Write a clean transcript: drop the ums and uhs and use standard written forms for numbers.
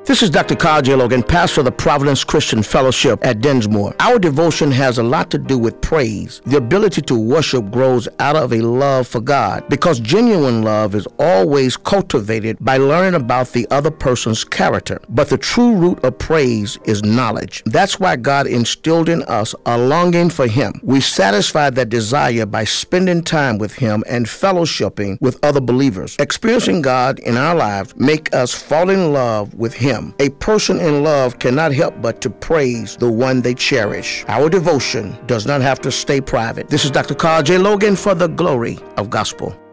This is Dr. Carl J. Logan, pastor of the Providence Christian Fellowship at Dinsmore. Our devotion has a lot to do with praise. The ability to worship grows out of a love for God, because genuine love is always cultivated by learning about the other person's character. But the true root of praise is knowledge. That's why God instilled in us a longing for Him. We satisfy that desire by spending time with Him and fellowshipping with other believers. Experiencing God in our lives make us fall in love with Him. A person in love cannot help but to praise the one they cherish. Our devotion does not have to stay private. This is Dr. Carl J. Logan for the Glory of Gospel.